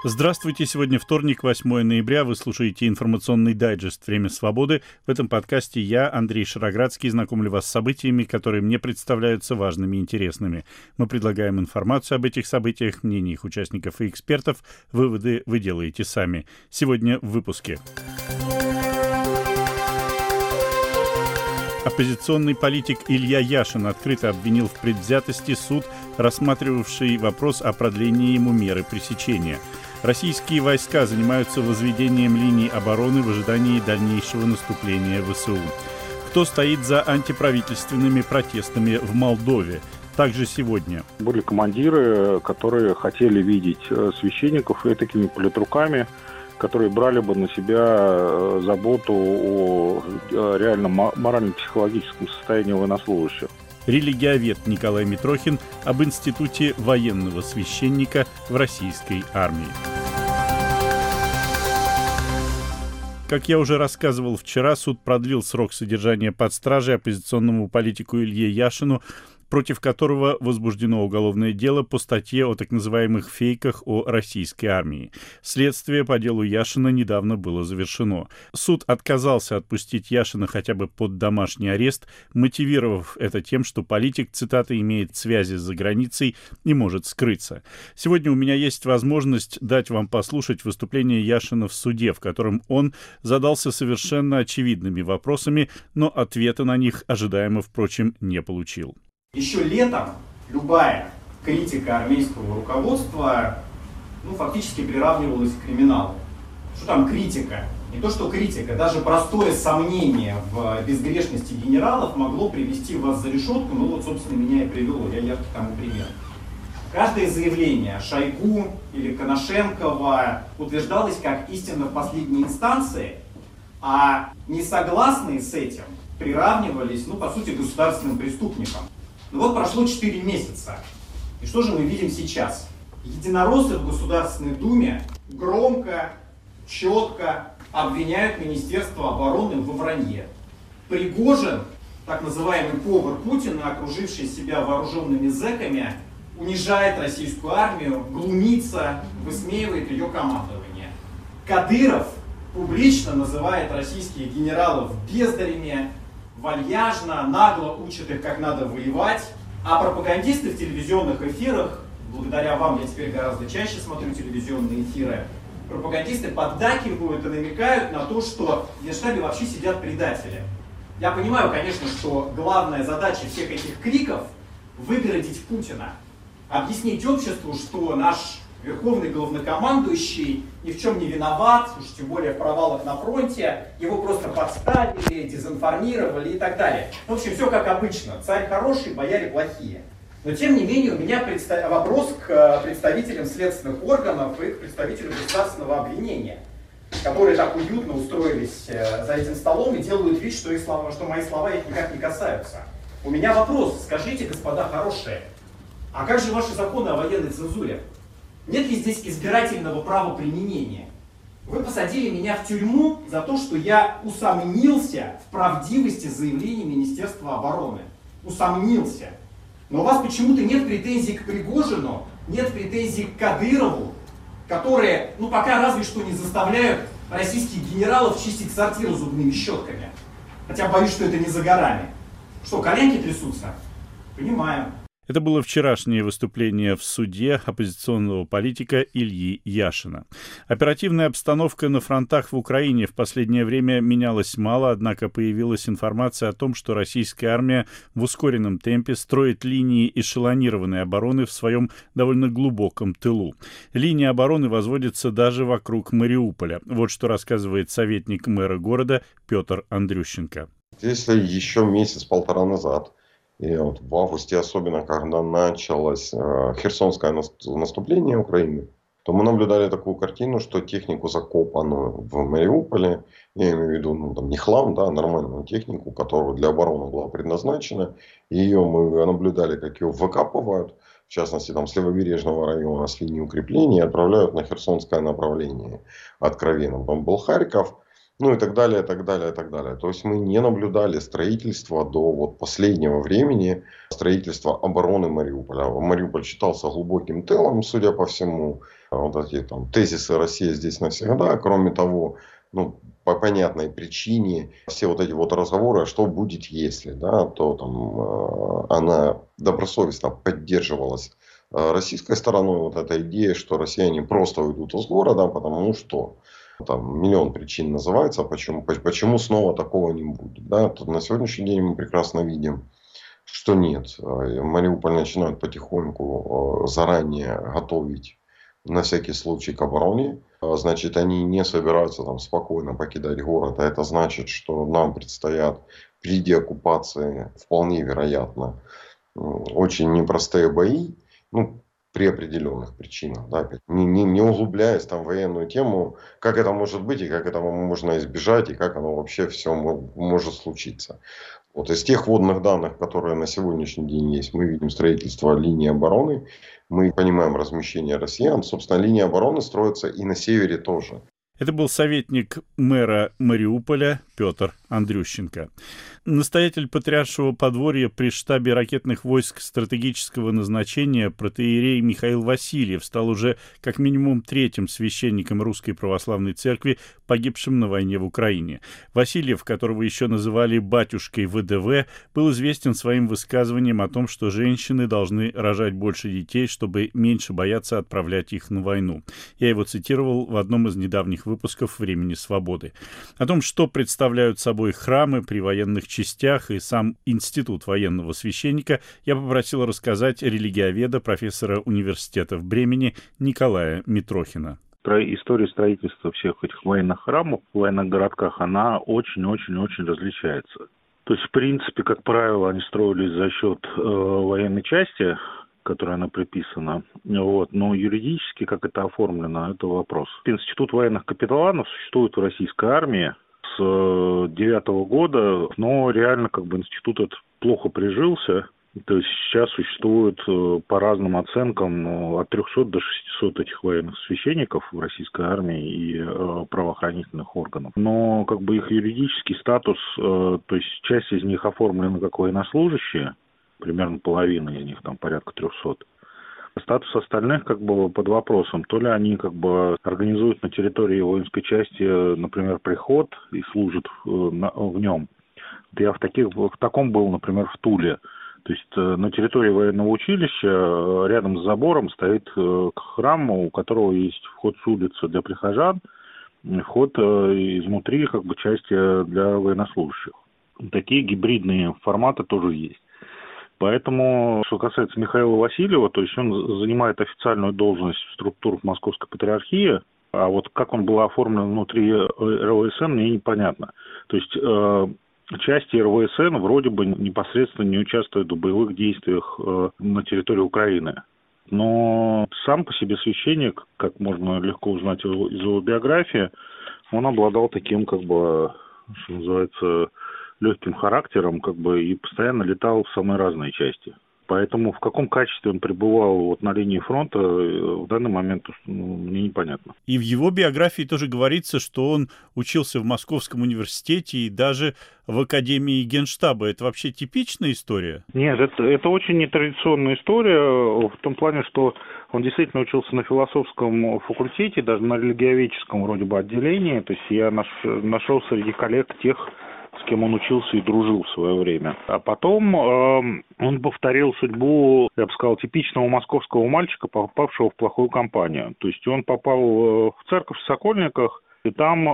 Здравствуйте, сегодня вторник, 8 ноября, вы слушаете информационный дайджест «Время свободы». В этом подкасте я, Андрей Шароградский, знакомлю вас с событиями, которые мне представляются важными и интересными. Мы предлагаем информацию об этих событиях, мнения их участников и экспертов. Выводы вы делаете сами. Сегодня в выпуске. Оппозиционный политик Илья Яшин открыто обвинил в предвзятости суд, рассматривавший вопрос о продлении ему меры пресечения. Российские войска занимаются возведением линий обороны в ожидании дальнейшего наступления ВСУ. Кто стоит за антиправительственными протестами в Молдове? Также сегодня. Были командиры, которые хотели видеть священников и такими политруками, которые брали бы на себя заботу о реально морально-психологическом состоянии военнослужащих. Религиовед Николай Митрохин об институте военного священника в российской армии. Как я уже рассказывал вчера, суд продлил срок содержания под стражей оппозиционному политику Илье Яшину, против которого возбуждено уголовное дело по статье о так называемых фейках о российской армии. Следствие по делу Яшина недавно было завершено. Суд отказался отпустить Яшина хотя бы под домашний арест, мотивировав это тем, что политик, цитата, имеет связи за границей и может скрыться. Сегодня у меня есть возможность дать вам послушать выступление Яшина в суде, в котором он задался совершенно очевидными вопросами, но ответа на них ожидаемо, впрочем, не получил. Еще летом любая критика армейского руководства фактически приравнивалась к криминалу. Что там критика? Не то что критика, даже простое сомнение в безгрешности генералов могло привести вас за решетку, собственно, меня и привело, я яркий тому пример. Каждое заявление Шойгу или Коношенкова утверждалось как истина в последней инстанции, а несогласные с этим приравнивались, по сути, государственным преступникам. Прошло 4 месяца. И что же мы видим сейчас? Единороссы в Государственной Думе громко, четко обвиняют Министерство обороны во вранье. Пригожин, так называемый повар Путина, окруживший себя вооруженными зэками, унижает российскую армию, глумится, высмеивает ее командование. Кадыров публично называет российских генералов бездарями, вальяжно, нагло учат их, как надо воевать, а пропагандисты в телевизионных эфирах, благодаря вам я теперь гораздо чаще смотрю телевизионные эфиры, пропагандисты поддакивают и намекают на то, что в Генштабе вообще сидят предатели. Я понимаю, конечно, что главная задача всех этих криков — выгородить Путина, объяснить обществу, что наш верховный главнокомандующий ни в чем не виноват, уж тем более в провалах на фронте, его просто подставили, дезинформировали и так далее. В общем, все как обычно. Царь хороший, бояре плохие. Но тем не менее у меня вопрос к представителям следственных органов и к представителям государственного обвинения, которые так уютно устроились за этим столом и делают вид, что мои слова их никак не касаются. У меня вопрос. Скажите, господа хорошие, а как же ваши законы о военной цензуре? Нет ли здесь избирательного права применения? Вы посадили меня в тюрьму за то, что я усомнился в правдивости заявлений Министерства обороны. Усомнился. Но у вас почему-то нет претензий к Пригожину, нет претензий к Кадырову, которые, пока разве что не заставляют российских генералов чистить сортиры зубными щетками. Хотя боюсь, что это не за горами. Что, коленки трясутся? Понимаю. Это было вчерашнее выступление в суде оппозиционного политика Ильи Яшина. Оперативная обстановка на фронтах в Украине в последнее время менялась мало, однако появилась информация о том, что российская армия в ускоренном темпе строит линии эшелонированной обороны в своем довольно глубоком тылу. Линии обороны возводятся даже вокруг Мариуполя. Вот что рассказывает советник мэра города Петр Андрющенко. Если еще месяц-полтора назад, и в августе особенно, когда началось херсонское наступление Украины, то мы наблюдали такую картину, что технику, закопанную в Мариуполе, я имею в виду не хлам, нормальную технику, которая для обороны была предназначена, ее мы наблюдали, как ее выкапывают, в частности с левобережного района, с линии укрепления, и отправляют на херсонское направление. Откровенно, там был Харьков, ну и так далее, и так далее, и так далее. То есть мы не наблюдали строительство до вот последнего времени, строительства обороны Мариуполя. Мариуполь считался глубоким тылом, судя по всему. Вот эти там тезисы «Россия здесь навсегда». Кроме того, ну, по понятной причине все вот эти вот разговоры, а что будет если, да, то там она добросовестно поддерживалась российской стороной. Вот эта идея, что россияне просто уйдут из города, потому что там миллион причин называется, почему снова такого не будет. Да? Тут на сегодняшний день мы прекрасно видим, что нет. Мариуполь начинают потихоньку заранее готовить на всякий случай к обороне. Значит, они не собираются там спокойно покидать город. А это значит, что нам предстоят при деоккупации вполне вероятно очень непростые бои. Ну, при определенных причинах, да, не углубляясь там в военную тему, как это может быть и как этого можно избежать и как оно вообще все может случиться. Вот из тех вводных данных, которые на сегодняшний день есть, мы видим строительство линии обороны, мы понимаем размещение россиян. Собственно, линия обороны строится и на севере тоже. Это был советник мэра Мариуполя Петр Андрющенко. Настоятель Патриаршего подворья при штабе ракетных войск стратегического назначения протоиерей Михаил Васильев стал уже как минимум третьим священником Русской Православной Церкви, погибшим на войне в Украине. Васильев, которого еще называли батюшкой ВДВ, был известен своим высказыванием о том, что женщины должны рожать больше детей, чтобы меньше бояться отправлять их на войну. Я его цитировал в одном из недавних выпусков «Времени свободы». О том, что представляют собой храмы при военных частях и сам институт военного священника, я попросил рассказать религиоведа, профессора университета в Бремени Николая Митрохина. История строительства всех этих военных храмов в военных городках, она очень-очень-очень различается. То есть, в принципе, как правило, они строились за счет военной части, которая она приписана. Вот. Но юридически, как это оформлено, это вопрос. Институт военных капелланов существует в российской армии с 2009 года, но реально как бы институт этот плохо прижился. То есть сейчас существует по разным оценкам от 300 до 600 этих военных священников в российской армии и правоохранительных органов. Но как бы их юридический статус, то есть часть из них оформлена как военнослужащие, примерно половина из них, там порядка 300. Статус остальных как бы под вопросом. То ли они как бы организуют на территории воинской части, например, приход и служат в нем. Я в таком был, например, в Туле. То есть на территории военного училища рядом с забором стоит храм, у которого есть вход с улицы для прихожан, вход изнутри как бы части для военнослужащих. Такие гибридные форматы тоже есть. Поэтому, что касается Михаила Васильева, то есть он занимает официальную должность в структурах Московской Патриархии, а вот как он был оформлен внутри РВСН, мне непонятно. То есть части РВСН вроде бы непосредственно не участвуют в боевых действиях на территории Украины. Но сам по себе священник, как можно легко узнать из его биографии, он обладал таким, как бы, что называется, легким характером, как бы, и постоянно летал в самые разные части. Поэтому в каком качестве он пребывал вот на линии фронта, в данный момент мне непонятно. И в его биографии тоже говорится, что он учился в Московском университете и даже в Академии Генштаба. Это вообще типичная история? Нет, это очень нетрадиционная история в том плане, что он действительно учился на философском факультете, даже на религиоведческом вроде бы отделении. То есть я нашел среди коллег тех, с кем он учился и дружил в свое время. А потом он повторил судьбу, я бы сказал, типичного московского мальчика, попавшего в плохую компанию. То есть он попал в церковь в Сокольниках, и там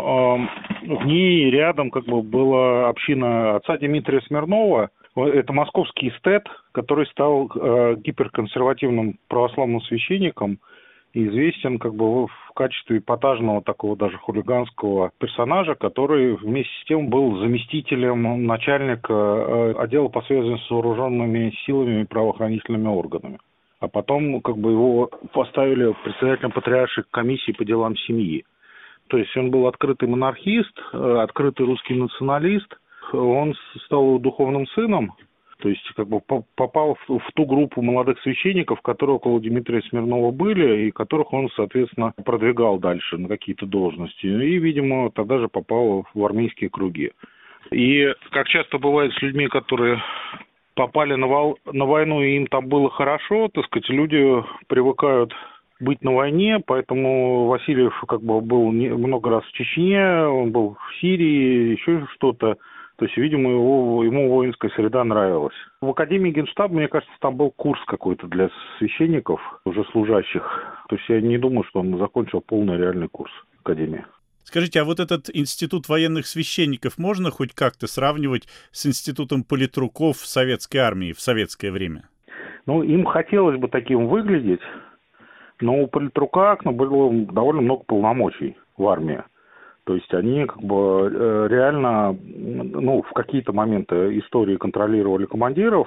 в ней рядом как бы была община отца Дмитрия Смирнова. Это московский эстет, который стал гиперконсервативным православным священником, и известен как бы в качестве эпатажного такого даже хулиганского персонажа, который вместе с тем был заместителем начальника отдела по связи с вооруженными силами и правоохранительными органами. А потом как бы его поставили председателем патриаршей комиссии по делам семьи. То есть он был открытый монархист, открытый русский националист. Он стал духовным сыном То есть как бы попал в ту группу молодых священников, которые около Дмитрия Смирнова были, и которых он, соответственно, продвигал дальше на какие-то должности. И, видимо, тогда же попал в армейские круги. И как часто бывает с людьми, которые попали на войну, и им там было хорошо, так сказать, люди привыкают быть на войне, поэтому Васильев как бы был много раз в Чечне, он был в Сирии, еще что-то. То есть, видимо, ему воинская среда нравилась. В Академии Генштаба, мне кажется, там был курс какой-то для священников, уже служащих. То есть я не думаю, что он закончил полный реальный курс Академии. Скажите, а вот этот институт военных священников можно хоть как-то сравнивать с институтом политруков в советской армии в советское время? Ну, им хотелось бы таким выглядеть, но у политрука было довольно много полномочий в армии. То есть они как бы реально, в какие-то моменты истории контролировали командиров.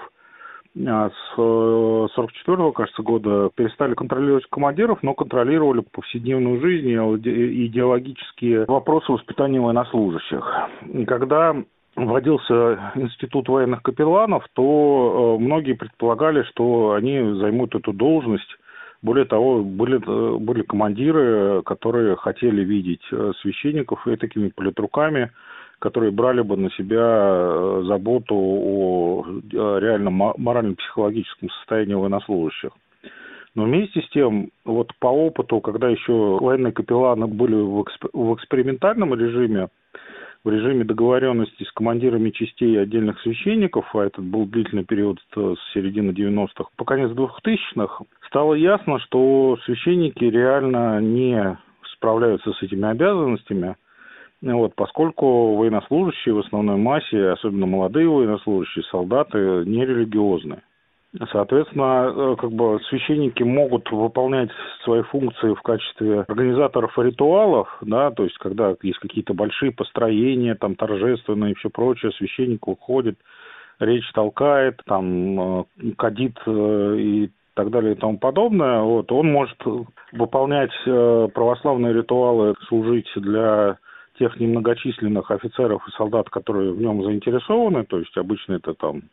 А с 44-го, кажется, года перестали контролировать командиров, но контролировали повседневную жизнь и идеологические вопросы воспитания военнослужащих. И когда вводился институт военных капелланов, то многие предполагали, что они займут эту должность. Более того, были командиры, которые хотели видеть священников такими политруками, которые брали бы на себя заботу о реальном морально-психологическом состоянии военнослужащих. Но вместе с тем, вот по опыту, когда еще военные капелланы были в экспериментальном режиме, в режиме договоренности с командирами частей отдельных священников, а этот был длительный период с середины 90-х по конец 2000-х, стало ясно, что священники реально не справляются с этими обязанностями, поскольку военнослужащие в основной массе, особенно молодые военнослужащие, солдаты, нерелигиозны. Соответственно, священники могут выполнять свои функции в качестве организаторов ритуалов, то есть когда есть какие-то большие построения, там торжественные и все прочее, священник выходит, речь толкает, там кадит и так далее и тому подобное. Он может выполнять православные ритуалы, служить для тех немногочисленных офицеров и солдат, которые в нем заинтересованы, то есть обычно это там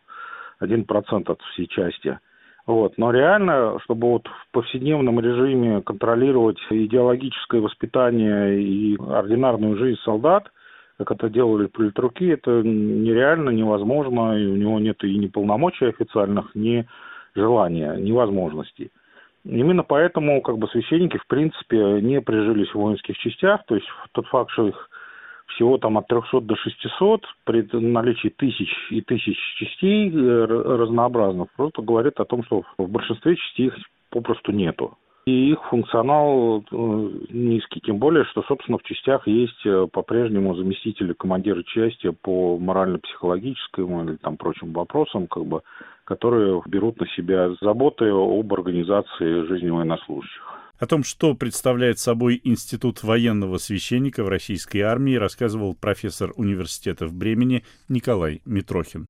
1% от всей части. Но реально, чтобы в повседневном режиме контролировать идеологическое воспитание и ординарную жизнь солдат, как это делали политруки, это нереально, невозможно, и у него нет и ни полномочий официальных, ни желания, ни возможностей. Именно поэтому священники, в принципе, не прижились в воинских частях, то есть тот факт, что их всего там от 300 до 600 при наличии тысяч и тысяч частей разнообразных, просто говорит о том, что в большинстве частей их попросту нету. И их функционал низкий, тем более, что, собственно, в частях есть по-прежнему заместители командира части по морально-психологическим или там прочим вопросам, которые берут на себя заботы об организации жизни военнослужащих. О том, что представляет собой Институт военного священника в российской армии, рассказывал профессор университета в Бремени Николай Митрохин.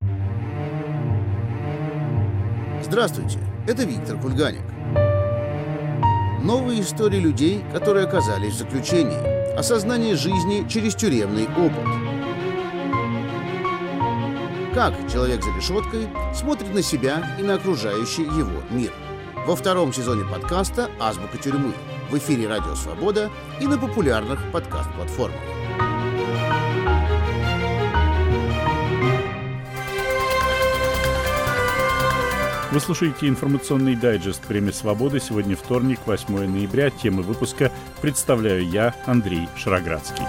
Здравствуйте, это Виктор Кульганик. Новые истории людей, которые оказались в заключении. Осознание жизни через тюремный опыт. Как человек за решеткой смотрит на себя и на окружающий его мир. Во втором сезоне подкаста «Азбука тюрьмы» в эфире «Радио Свобода» и на популярных подкаст-платформах. Вы слушаете информационный дайджест «Время свободы». Сегодня вторник, 8 ноября. Темы выпуска представляю я, Андрей Шароградский.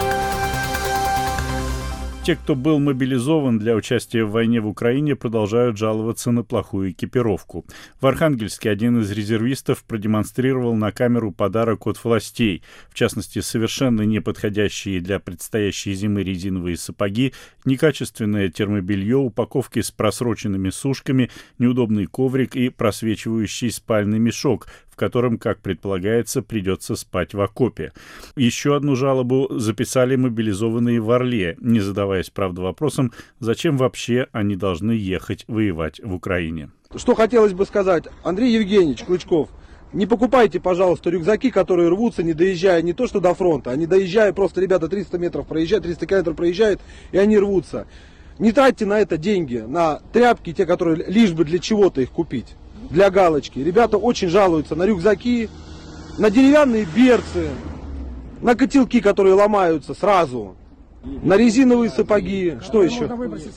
Те, кто был мобилизован для участия в войне в Украине, продолжают жаловаться на плохую экипировку. В Архангельске один из резервистов продемонстрировал на камеру подарок от властей. В частности, совершенно неподходящие для предстоящей зимы резиновые сапоги, некачественное термобелье, упаковки с просроченными сушками, неудобный коврик и просвечивающий спальный мешок, в котором, как предполагается, придется спать в окопе. Еще одну жалобу записали мобилизованные в Орле, не задаваясь, правда, вопросом, зачем вообще они должны ехать воевать в Украине. Что хотелось бы сказать, Андрей Евгеньевич Клычков, не покупайте, пожалуйста, рюкзаки, которые рвутся, не доезжая не то что до фронта, а не доезжая, просто ребята 300 метров проезжают, 300 километров проезжают, и они рвутся. Не тратьте на это деньги, на тряпки, те, которые лишь бы для чего-то их купить, для галочки. Ребята очень жалуются на рюкзаки, на деревянные берцы, на котелки, которые ломаются сразу, на резиновые сапоги, что еще?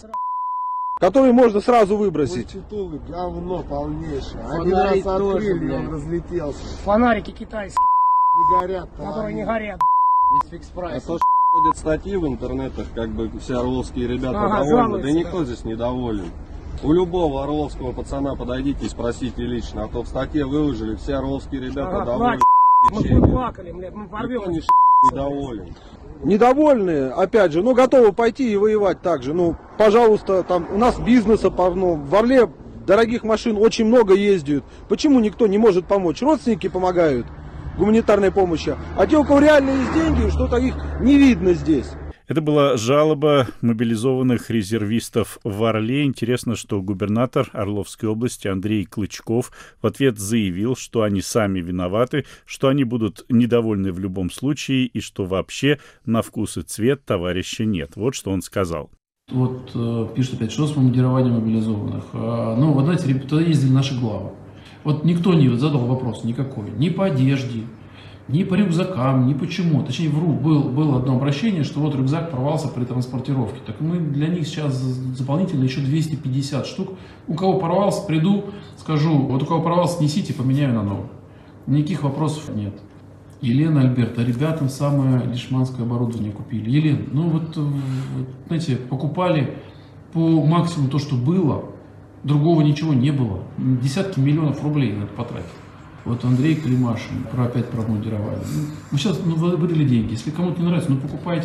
Которые можно сразу выбросить. Говно полнейшее. Один раз открыли, он разлетелся. Фонарики китайские. Не горят. Которые не горят. Из фикс-прайса. Ходят статьи в интернетах, как бы все орловские ребята довольны, да никто здесь недоволен. У любого орловского пацана подойдите и спросите лично, а то в статье выложили, все орловские ребята довольны. Мы плакали, мы порвем. Никто недоволен. Недовольные, опять же, но готовы пойти и воевать также. Ну, пожалуйста, там у нас бизнеса полно. В Орле дорогих машин очень много ездят. Почему никто не может помочь? Родственники помогают гуманитарной помощи, а те, у кого реально есть деньги, что-то их не видно здесь. Это была жалоба мобилизованных резервистов в Орле. Интересно, что губернатор Орловской области Андрей Клычков в ответ заявил, что они сами виноваты, что они будут недовольны в любом случае и что вообще на вкус и цвет товарища нет. Вот что он сказал. Вот пишут опять, что с командированием мобилизованных. Ну, вот знаете, туда ездили наши главы. Вот никто не задал вопрос никакой, ни по одежде, ни по рюкзакам, ни почему. Точнее, вру, было одно обращение, что вот рюкзак порвался при транспортировке. Так мы для них сейчас дополнительно еще 250 штук. У кого порвался, приду, скажу, вот у кого порвался, несите, поменяю на новый. Никаких вопросов нет. Елена, Альберта, ребятам самое лишманское оборудование купили. Елена, ну вот, знаете, покупали по максимуму то, что было. Другого ничего не было. Десятки миллионов рублей на это потратили. Вот Андрей Климашин, опять про мундирование. Ну, сейчас выдали деньги. Если кому-то не нравится, покупайте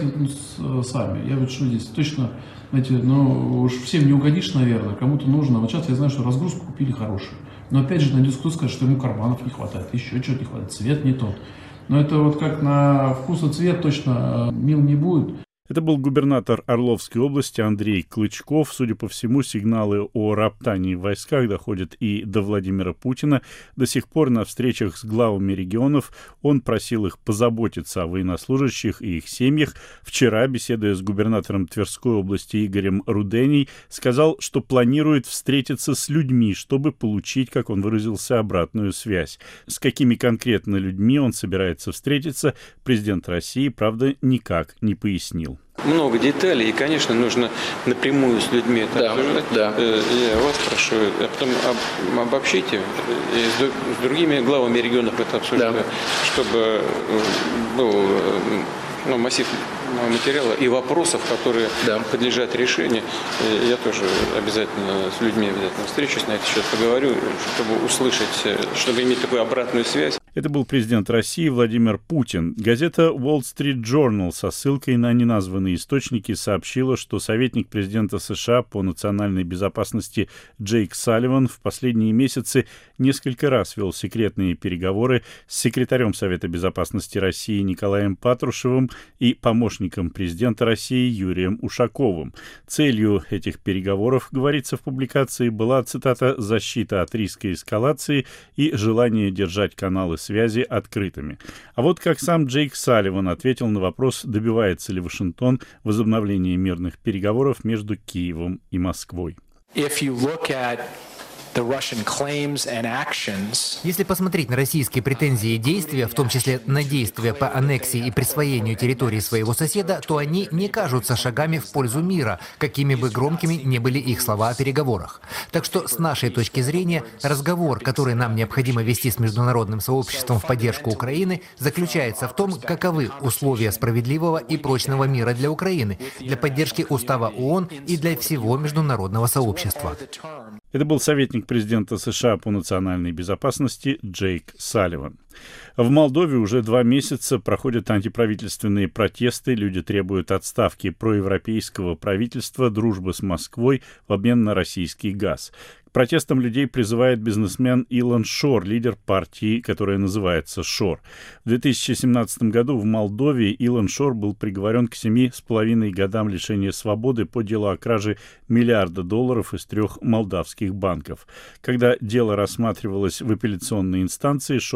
сами. Я вот что здесь точно, знаете, уж всем не угодишь, наверное, кому-то нужно. Вот сейчас я знаю, что разгрузку купили хорошую. Но опять же найдется кто скажет, что ему карманов не хватает, еще чего-то не хватает, цвет не тот. Но это вот как на вкус и цвет точно мил не будет. Это был губернатор Орловской области Андрей Клычков. Судя по всему, сигналы о роптании в войсках доходят и до Владимира Путина. До сих пор на встречах с главами регионов он просил их позаботиться о военнослужащих и их семьях. Вчера, беседуя с губернатором Тверской области Игорем Руденей, сказал, что планирует встретиться с людьми, чтобы получить, как он выразился, обратную связь. С какими конкретно людьми он собирается встретиться, президент России, правда, никак не пояснил. Много деталей, и, конечно, нужно напрямую с людьми это обсуждать. Да. Я вас прошу, а потом обобщите и с другими главами регионов это обсуждать, чтобы был массив материала и вопросов, которые подлежат решению. Я тоже обязательно с людьми встречусь, на этот счет поговорю, чтобы услышать, чтобы иметь такую обратную связь. Это был президент России Владимир Путин. Газета Wall Street Journal со ссылкой на неназванные источники сообщила, что советник президента США по национальной безопасности Джейк Салливан в последние месяцы несколько раз вел секретные переговоры с секретарем Совета безопасности России Николаем Патрушевым и помощником президента России Юрием Ушаковым. Целью этих переговоров, говорится в публикации, была, цитата, «защита от риска эскалации и желание держать каналы связи открытыми». А вот как сам Джейк Салливан ответил на вопрос, добивается ли Вашингтон возобновления мирных переговоров между Киевом и Москвой. Если посмотреть на российские претензии и действия, в том числе на действия по аннексии и присвоению территории своего соседа, то они не кажутся шагами в пользу мира, какими бы громкими ни были их слова о переговорах. Так что, с нашей точки зрения, разговор, который нам необходимо вести с международным сообществом в поддержку Украины, заключается в том, каковы условия справедливого и прочного мира для Украины, для поддержки Устава ООН и для всего международного сообщества. Это был советник президента США по национальной безопасности Джейк Салливан. В Молдове уже 2 месяца проходят антиправительственные протесты. Люди требуют отставки проевропейского правительства, дружбы с Москвой в обмен на российский газ. К протестам людей призывает бизнесмен Илон Шор, лидер партии, которая называется Шор. В 2017 году в Молдове Илон Шор был приговорен к 7,5 годам лишения свободы по делу о краже $1 миллиарда из 3 молдавских банков. Когда дело рассматривалось в апелляционной инстанции, Шор смог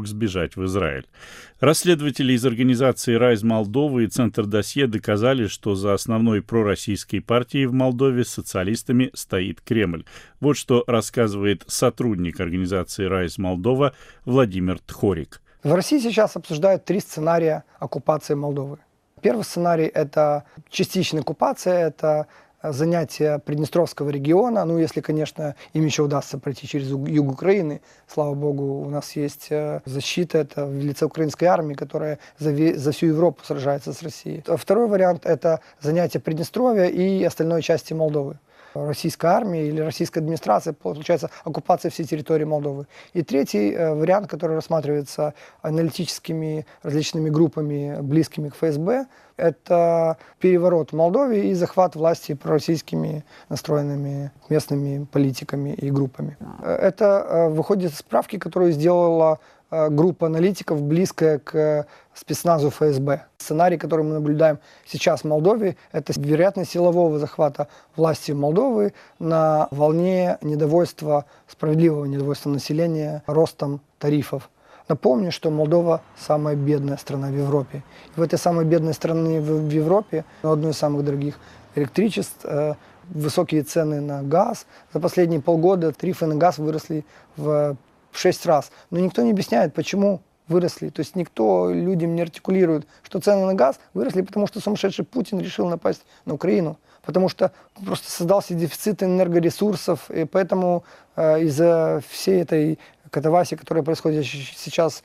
сбежать в Израиль. Расследователи из организации «Райз Молдовы» и Центр Досье доказали, что за основной пророссийской партией в Молдове с социалистами стоит Кремль. Вот что рассказывает сотрудник организации «Райз Молдова» Владимир Тхорик. В России сейчас обсуждают 3 сценария оккупации Молдовы. Первый сценарий – это частичная оккупация, это занятие Приднестровского региона, ну, если, конечно, им еще удастся пройти через юг Украины. Слава богу, у нас есть защита, это в лице украинской армии, которая за всю Европу сражается с Россией. Второй вариант – это занятие Приднестровья и остальной части Молдовы. Российская армия или российская администрация, получается, оккупация всей территории Молдовы. И третий вариант, который рассматривается аналитическими различными группами, близкими к ФСБ, это переворот в Молдове и захват власти пророссийскими настроенными местными политиками и группами. Это выходит из справки, которую сделала группа аналитиков, близкая к спецназу ФСБ. Сценарий, который мы наблюдаем сейчас в Молдове, это вероятность силового захвата власти Молдовы на волне недовольства, справедливого недовольства населения ростом тарифов. Напомню, что Молдова самая бедная страна в Европе. И в этой самой бедной стране в Европе, одной из самых дорогих электричеств, высокие цены на газ. За последние полгода тарифы на газ выросли в 6 раз. Но никто не объясняет, почему выросли. То есть никто людям не артикулирует, что цены на газ выросли, потому что сумасшедший Путин решил напасть на Украину. Потому что просто создался дефицит энергоресурсов. И поэтому из-за всей этой катавасии, которая происходит сейчас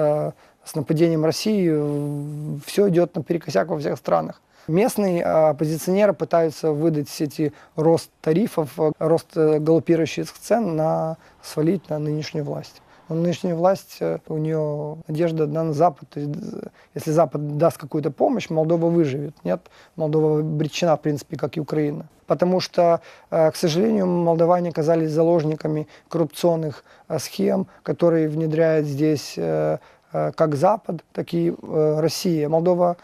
с нападением России, все идет наперекосяк во всех странах. Местные оппозиционеры пытаются выдать эти рост тарифов, рост галопирующих цен свалить на нынешнюю власть. Но нынешняя власть, у нее надежда одна на Запад. То есть, если Запад даст какую-то помощь, Молдова выживет. Нет, Молдова обречена, в принципе, как и Украина. Потому что, к сожалению, молдаване оказались заложниками коррупционных схем, которые внедряет здесь как Запад, так и Россия. Молдова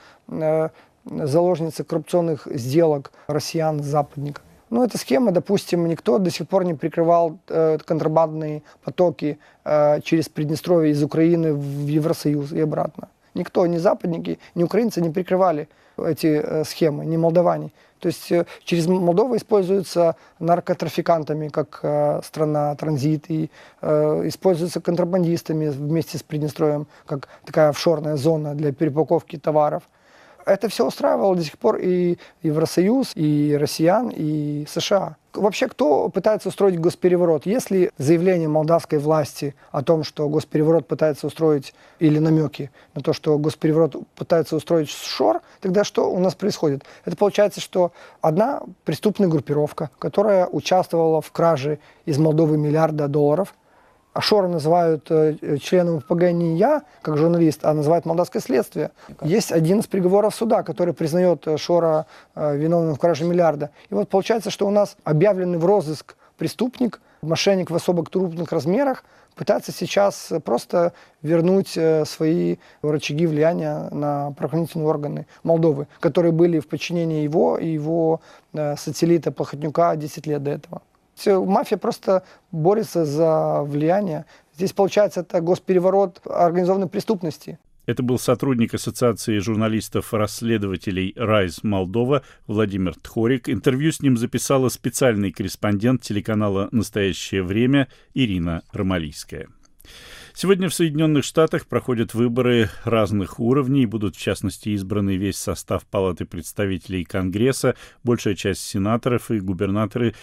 заложница коррупционных сделок россиян с западниками. Ну, эта схема, допустим, никто до сих пор не прикрывал контрабандные потоки через Приднестровье из Украины в Евросоюз и обратно. Никто, ни западники, ни украинцы не прикрывали эти схемы, ни молдаване. То есть через Молдову используются наркотрафикантами как страна транзит и используются контрабандистами вместе с Приднестровьем как такая офшорная зона для перепаковки товаров. Это все устраивало до сих пор и Евросоюз, и россиян, и США. Вообще, кто пытается устроить госпереворот? Если заявление молдавской власти о том, что госпереворот пытается устроить, или намеки на то, что госпереворот пытается устроить ШОР, тогда что у нас происходит? Это получается, что одна преступная группировка, которая участвовала в краже из Молдовы миллиарда долларов, а ШОР называют членом ФПГ не я, как журналист, а называют молдавское следствие. Есть один из приговоров суда, который признает ШОРа виновным в краже миллиарда. И вот получается, что у нас объявленный в розыск преступник, мошенник в особо крупных размерах, пытается сейчас просто вернуть свои рычаги влияния на правоохранительные органы Молдовы, которые были в подчинении его и его сателлита Плохотнюка 10 лет до этого. Мафия просто борется за влияние. Здесь, получается, это госпереворот организованной преступности. Это был сотрудник Ассоциации журналистов-расследователей «Райз Молдова» Владимир Тхорик. Интервью с ним записала специальный корреспондент телеканала «Настоящее время» Ирина Ромалийская. Сегодня в Соединенных Штатах проходят выборы разных уровней. Будут, в частности, избраны весь состав Палаты представителей Конгресса, большая часть сенаторов и губернаторы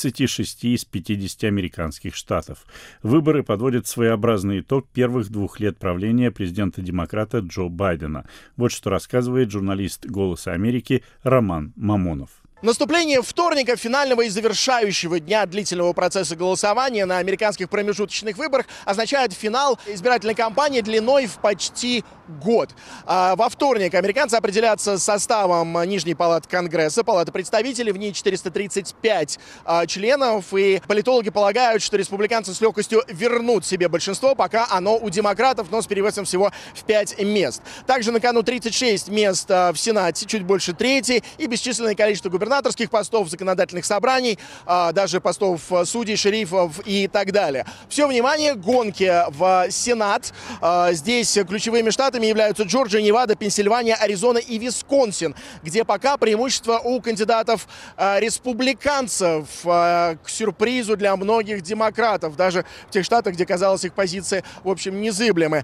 36 из 50 американских штатов. Выборы подводят своеобразный итог первых 2 лет правления президента-демократа Джо Байдена. Вот что рассказывает журналист «Голоса Америки» Роман Мамонов. Наступление вторника, финального и завершающего дня длительного процесса голосования на американских промежуточных выборах, означает финал избирательной кампании длиной в почти год. Во вторник американцы определятся составом Нижней палаты Конгресса, Палаты представителей, в ней 435 членов, и политологи полагают, что республиканцы с легкостью вернут себе большинство, пока оно у демократов, но с перевесом всего в 5 мест. Также на кону 36 мест в Сенате, чуть больше трети, и бесчисленное количество губернаторов губернаторских постов, законодательных собраний, даже постов судей, шерифов и так далее. Все внимание к гонке в Сенат. Здесь ключевыми штатами являются Джорджия, Невада, Пенсильвания, Аризона и Висконсин, где пока преимущество у кандидатов республиканцев, к сюрпризу для многих демократов, даже в тех штатах, где, казалось, их позиции, в общем, незыблемы.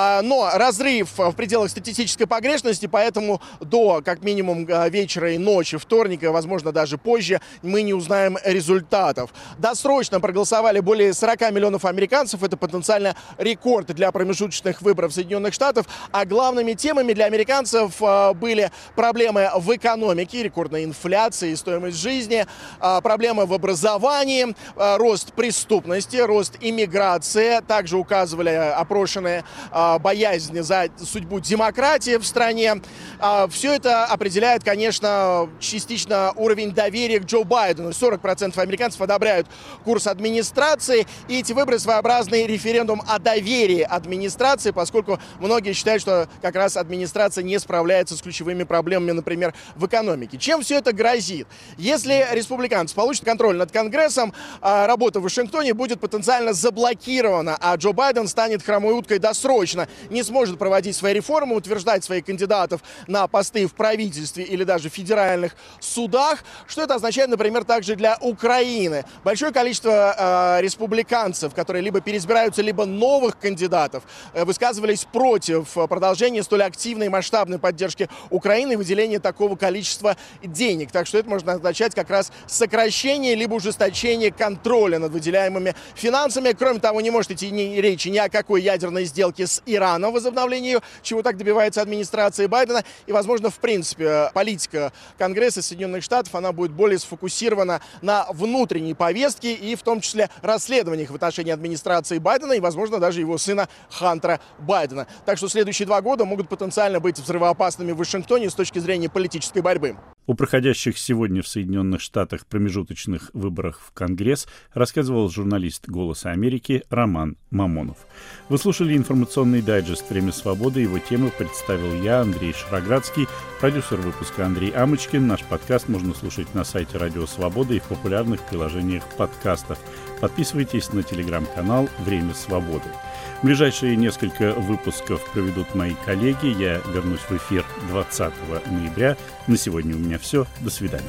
Но разрыв в пределах статистической погрешности, поэтому до, как минимум, вечера и ночи вторника, возможно, даже позже, мы не узнаем результатов. Досрочно проголосовали более 40 миллионов американцев. Это потенциально рекорд для промежуточных выборов Соединенных Штатов. А главными темами для американцев были проблемы в экономике, рекордная инфляция и стоимость жизни, проблемы в образовании, рост преступности, рост иммиграции. Также указывали опрошенные боязнь за судьбу демократии в стране. Все это определяет, конечно, частично уровень доверия к Джо Байдену. 40% американцев одобряют курс администрации. И эти выборы своеобразный референдум о доверии администрации, поскольку многие считают, что как раз администрация не справляется с ключевыми проблемами, например, в экономике. Чем все это грозит? Если республиканцы получат контроль над Конгрессом, работа в Вашингтоне будет потенциально заблокирована, а Джо Байден станет хромой уткой досрочно, не сможет проводить свои реформы, утверждать своих кандидатов на посты в правительстве или даже в федеральных судах. Что это означает, например, также для Украины? Большое количество республиканцев, которые либо переизбираются, либо новых кандидатов, высказывались против продолжения столь активной и масштабной поддержки Украины и выделения такого количества денег. Так что это можно означать как раз сокращение либо ужесточение контроля над выделяемыми финансами. Кроме того, не может идти речи ни о какой ядерной сделке с Ираном, возобновлению ее, чего так добивается администрация Байдена. И, возможно, в принципе, политика Конгресса Соединенных Штатов, она будет более сфокусирована на внутренней повестке и в том числе расследованиях в отношении администрации Байдена и, возможно, даже его сына Хантера Байдена. Так что следующие 2 года могут потенциально быть взрывоопасными в Вашингтоне с точки зрения политической борьбы. О проходящих сегодня в Соединенных Штатах промежуточных выборах в Конгресс рассказывал журналист «Голоса Америки» Роман Мамонов. Вы слушали информационный дайджест «Время свободы». Его темы представил я, Андрей Шароградский, продюсер выпуска Андрей Амочкин. Наш подкаст можно слушать на сайте Радио Свобода и в популярных приложениях подкастов. Подписывайтесь на телеграм-канал «Время свободы». В ближайшие несколько выпусков проведут мои коллеги. Я вернусь в эфир 20 ноября. На сегодня у меня все. До свидания.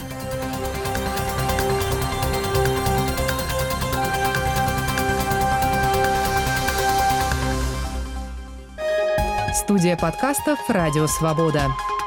Студия подкастов «Радио Свобода».